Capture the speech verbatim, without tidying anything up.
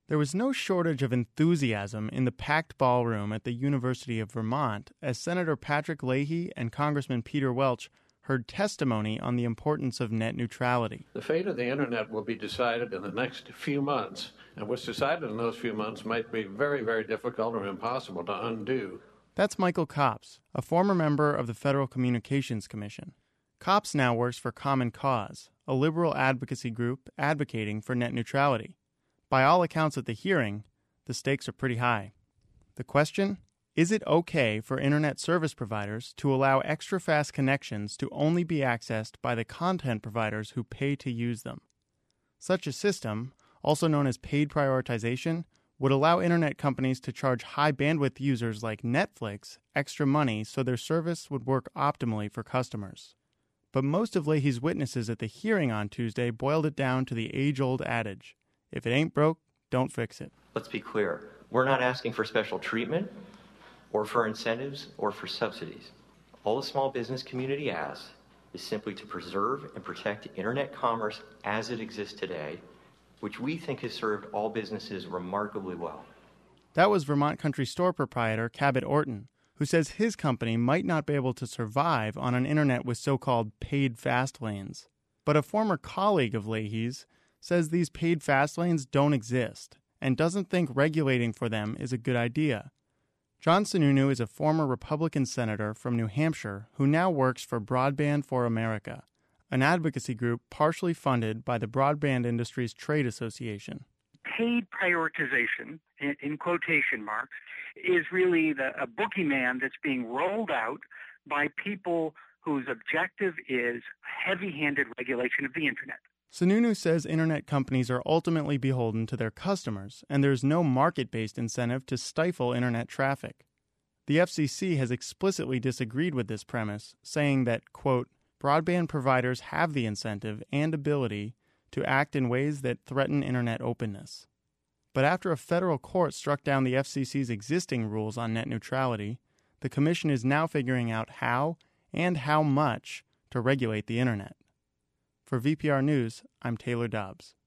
There was no shortage of enthusiasm in the packed ballroom at the University of Vermont as Senator Patrick Leahy and Congressman Peter Welch heard testimony on the importance of net neutrality. The fate of the Internet will be decided in the next few months, and what's decided in those few months might be very, very difficult or impossible to undo. That's Michael Copps, a former member of the Federal Communications Commission. Copps now works for Common Cause, a liberal advocacy group advocating for net neutrality. By all accounts at the hearing, the stakes are pretty high. The question? Is it okay for Internet service providers to allow extra-fast connections to only be accessed by the content providers who pay to use them? Such a system, also known as paid prioritization, would allow Internet companies to charge high-bandwidth users like Netflix extra money so their service would work optimally for customers. But most of Leahy's witnesses at the hearing on Tuesday boiled it down to the age-old adage, if it ain't broke, don't fix it. Let's be clear. We're not asking for special treatment or for incentives or for subsidies. All the small business community asks is simply to preserve and protect Internet commerce as it exists today, which we think has served all businesses remarkably well. That was Vermont country store proprietor Cabot Orton, who says his company might not be able to survive on an Internet with so-called paid fast lanes. But a former colleague of Leahy's says these paid fast lanes don't exist and doesn't think regulating for them is a good idea. John Sununu is a former Republican senator from New Hampshire who now works for Broadband for America, an advocacy group partially funded by the Broadband Industries Trade Association. Paid prioritization, in, in quotation marks, is really the, a boogeyman that's being rolled out by people whose objective is heavy-handed regulation of the Internet. Sununu says Internet companies are ultimately beholden to their customers, and there's no market-based incentive to stifle Internet traffic. The F C C has explicitly disagreed with this premise, saying that, quote, broadband providers have the incentive and ability to act in ways that threaten Internet openness. But after a federal court struck down the F C C's existing rules on net neutrality, the Commission is now figuring out how and how much to regulate the Internet. For V P R News, I'm Taylor Dobbs.